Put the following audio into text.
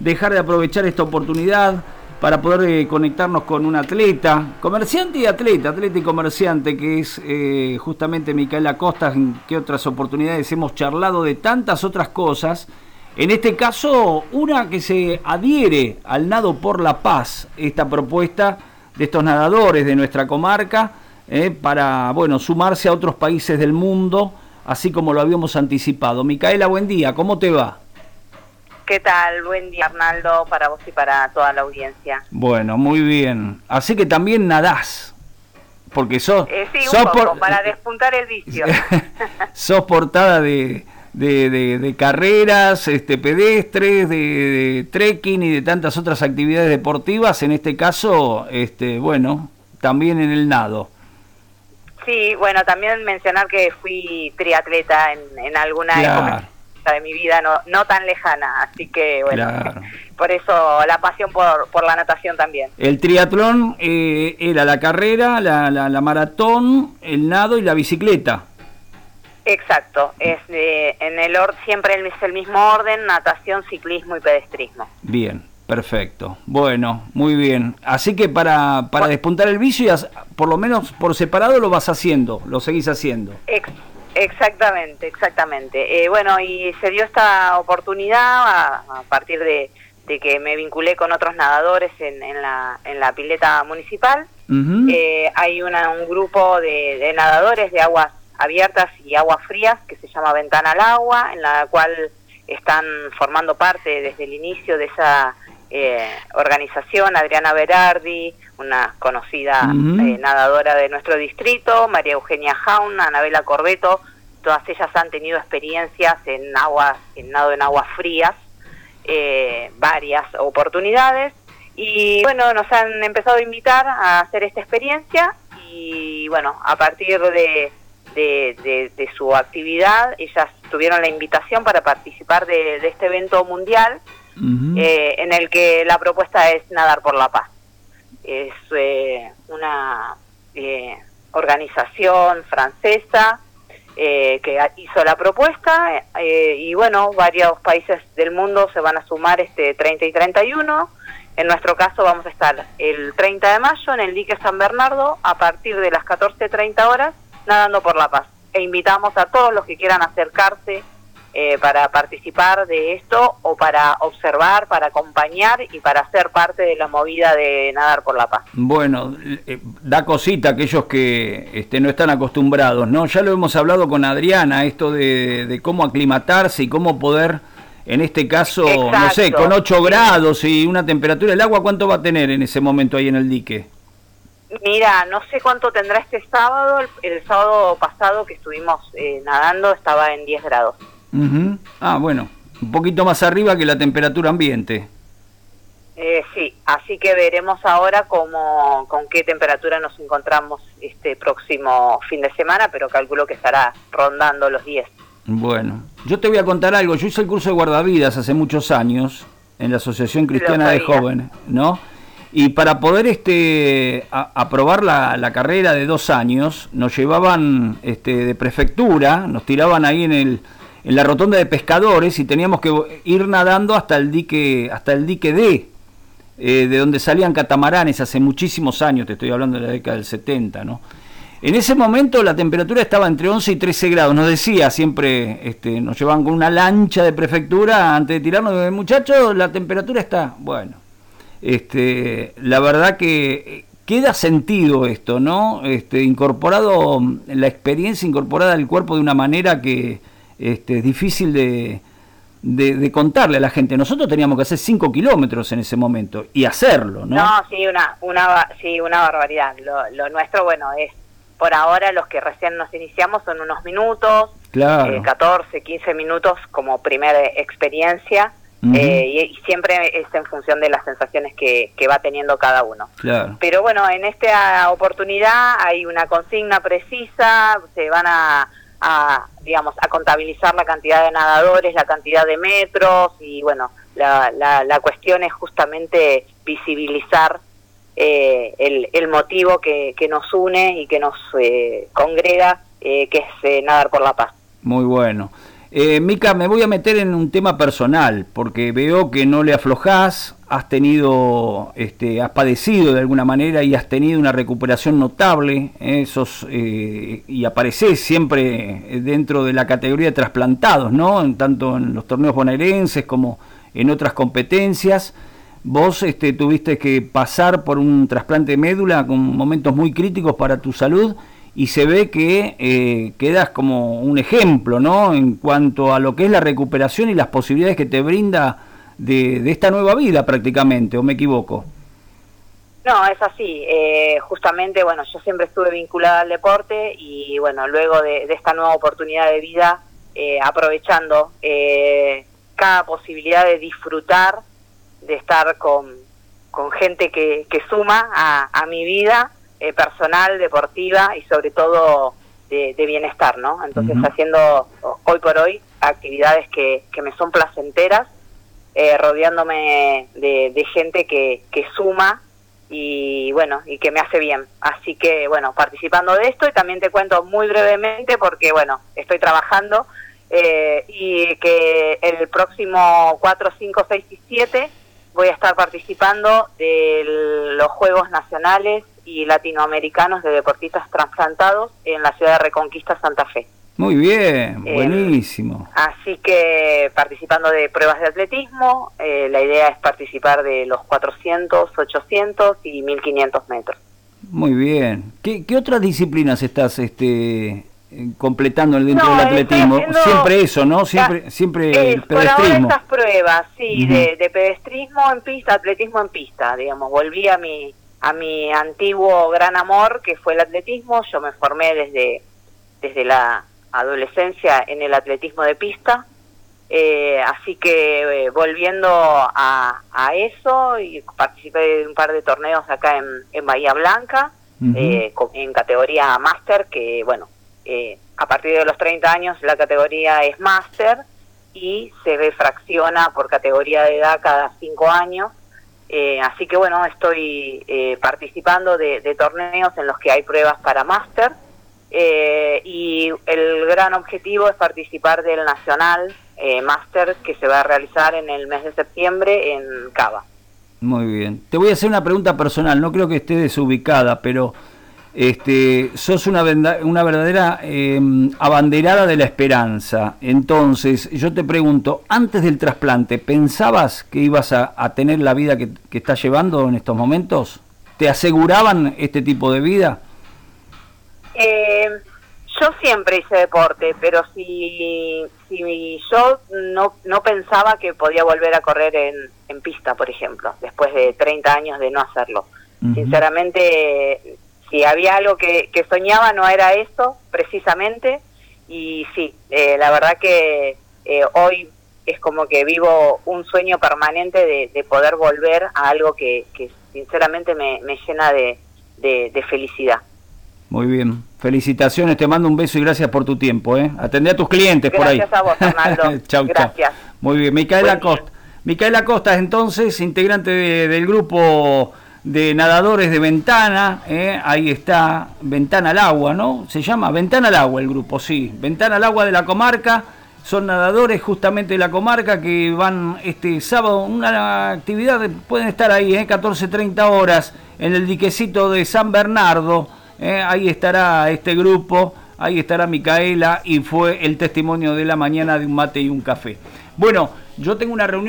dejar de aprovechar esta oportunidad para poder conectarnos con un atleta, comerciante y atleta y comerciante, que es justamente Micaela Costa, en que otras oportunidades hemos charlado de tantas otras cosas. En este caso, una que se adhiere al Nado por la Paz, esta propuesta de estos nadadores de nuestra comarca, para, bueno, sumarse a otros países del mundo, así como lo habíamos anticipado. Micaela, buen día, ¿cómo te va? ¿Qué tal? Buen día, Arnaldo, para vos y para toda la audiencia. Bueno, muy bien. Así que también nadás, porque sos... sí, un poco, para despuntar el vicio. Sos portada de carreras, pedestres, de trekking y de tantas otras actividades deportivas, en este caso, bueno, también en el nado. Sí, bueno, también mencionar que fui triatleta en alguna época de mi vida no tan lejana, así que bueno, por eso la pasión por la natación también. El triatlón era la carrera, la maratón, el nado y la bicicleta. Exacto, siempre es el mismo orden: natación, ciclismo y pedestrismo. Bien, perfecto. Bueno, muy bien. Así que para despuntar el vicio, por lo menos por separado lo seguís haciendo. Exactamente. Bueno, y se dio esta oportunidad a partir de que me vinculé con otros nadadores en la pileta municipal. Uh-huh. Hay un grupo de nadadores de aguas abiertas y aguas frías que se llama Ventana al Agua, en la cual están formando parte desde el inicio de esa organización Adriana Berardi, una conocida nadadora de nuestro distrito, María Eugenia Jaun, Anabela Corbeto. Todas ellas han tenido experiencias en nado en aguas frías, varias oportunidades, y bueno, nos han empezado a invitar a hacer esta experiencia, y bueno, a partir de su actividad, ellas tuvieron la invitación para participar de este evento mundial, en el que la propuesta es Nadar por la Paz. Es una organización francesa que hizo la propuesta, y bueno, varios países del mundo se van a sumar 30 y 31. En nuestro caso vamos a estar el 30 de mayo en el dique San Bernardo a partir de las 14:30 horas, nadando por la paz. E invitamos a todos los que quieran acercarse para participar de esto, o para observar, para acompañar y para ser parte de la movida de Nadar por la Paz. Bueno, da cosita a aquellos que no están acostumbrados, ¿no? Ya lo hemos hablado con Adriana, esto de cómo aclimatarse y cómo poder, en este caso, exacto, no sé, con 8 grados y una temperatura, ¿el agua cuánto va a tener en ese momento ahí en el dique? Mira, no sé cuánto tendrá este sábado. El sábado pasado que estuvimos nadando estaba en 10 grados. Uh-huh. Ah, bueno, un poquito más arriba que la temperatura ambiente. Sí, así que veremos ahora con qué temperatura nos encontramos este próximo fin de semana, pero calculo que estará rondando los 10. Bueno, yo te voy a contar algo. Yo hice el curso de guardavidas hace muchos años en la Asociación Cristiana de Jóvenes, ¿no? Y para poder aprobar la carrera de 2 años, nos llevaban de prefectura, nos tiraban ahí en la rotonda de pescadores, y teníamos que ir nadando hasta el dique D, de donde salían catamaranes hace muchísimos años, te estoy hablando de la década del 70, ¿no? En ese momento la temperatura estaba entre 11 y 13 grados, nos decía siempre, nos llevaban con una lancha de prefectura antes de tirarnos, muchachos, la temperatura está, bueno, la verdad que queda sentido esto, ¿no? Incorporado, la experiencia incorporada al cuerpo de una manera que es difícil de contarle a la gente. Nosotros teníamos que hacer 5 kilómetros en ese momento y hacerlo, ¿no? No, sí, una barbaridad. Lo nuestro, bueno, es por ahora, los que recién nos iniciamos, son unos minutos, claro. 14, 15 minutos como primera experiencia. Uh-huh. Y siempre es en función de las sensaciones que va teniendo cada uno. Claro. Pero bueno, en esta oportunidad hay una consigna precisa, se van a contabilizar la cantidad de nadadores, la cantidad de metros, y bueno, la cuestión es justamente visibilizar el motivo que nos une y que nos congrega, que es Nadar por la Paz. Muy bueno. Mica, me voy a meter en un tema personal, porque veo que no le aflojás, has padecido de alguna manera y has tenido una recuperación notable, y aparecés siempre dentro de la categoría de trasplantados, ¿no? Tanto en los torneos bonaerenses como en otras competencias. Vos tuviste que pasar por un trasplante de médula con momentos muy críticos para tu salud, y se ve que quedas como un ejemplo, ¿no? En cuanto a lo que es la recuperación y las posibilidades que te brinda de esta nueva vida prácticamente, ¿o me equivoco? No, es así. Justamente, bueno, yo siempre estuve vinculada al deporte y, bueno, luego de esta nueva oportunidad de vida, aprovechando cada posibilidad de disfrutar, de estar con gente que suma a mi vida, personal, deportiva y sobre todo de bienestar, ¿no? Entonces, haciendo hoy por hoy actividades que me son placenteras, rodeándome de gente que suma y bueno, y que me hace bien. Así que bueno, participando de esto, y también te cuento muy brevemente porque bueno, estoy trabajando y que el próximo 4, 5, 6 y 7 voy a estar participando de los Juegos Nacionales y Latinoamericanos de Deportistas Trasplantados en la ciudad de Reconquista, Santa Fe. Muy bien, buenísimo. Así que participando de pruebas de atletismo, la idea es participar de los 400, 800 y 1500 metros. Muy bien. ¿Qué otras disciplinas estás completando dentro del atletismo? Siempre eso, ¿no? Siempre el pedestrismo. Por ahora estas pruebas, sí, de pedestrismo en pista, atletismo en pista, digamos. Volví a mi antiguo gran amor, que fue el atletismo. Yo me formé desde la adolescencia en el atletismo de pista, así que volviendo a eso, y participé de un par de torneos acá en Bahía Blanca, en categoría máster, que bueno, a partir de los 30 años la categoría es máster y se refracciona por categoría de edad cada 5 años. Así que bueno, estoy participando de torneos en los que hay pruebas para máster, y el gran objetivo es participar del Nacional Máster, que se va a realizar en el mes de septiembre en Cava. Muy bien. Te voy a hacer una pregunta personal, no creo que esté desubicada, pero sos una verdadera abanderada de la esperanza. Entonces, yo te pregunto, antes del trasplante, ¿pensabas que ibas a tener la vida que estás llevando en estos momentos? ¿Te aseguraban este tipo de vida? Yo siempre hice deporte, pero si yo no pensaba que podía volver a correr en pista, por ejemplo, después de 30 años de no hacerlo. Sinceramente, si había algo que soñaba, no era eso, precisamente, y sí, la verdad que hoy es como que vivo un sueño permanente de poder volver a algo que sinceramente me llena de felicidad. Muy bien, felicitaciones, te mando un beso y gracias por tu tiempo, Atendé a tus clientes por ahí. Gracias a vos, Arnaldo. Chau, gracias. Chau. Muy bien, Micaela Costa. Micaela Costa es entonces integrante del grupo de nadadores de Ventana, ahí está, Ventana al Agua, ¿no? Se llama Ventana al Agua el grupo, sí, Ventana al Agua de la comarca. Son nadadores justamente de la comarca que van este sábado, una actividad, pueden estar ahí, 14:30 horas, en el diquecito de San Bernardo. Ahí estará este grupo, ahí estará Micaela, y fue el testimonio de la mañana de un mate y un café. Bueno, yo tengo una reunión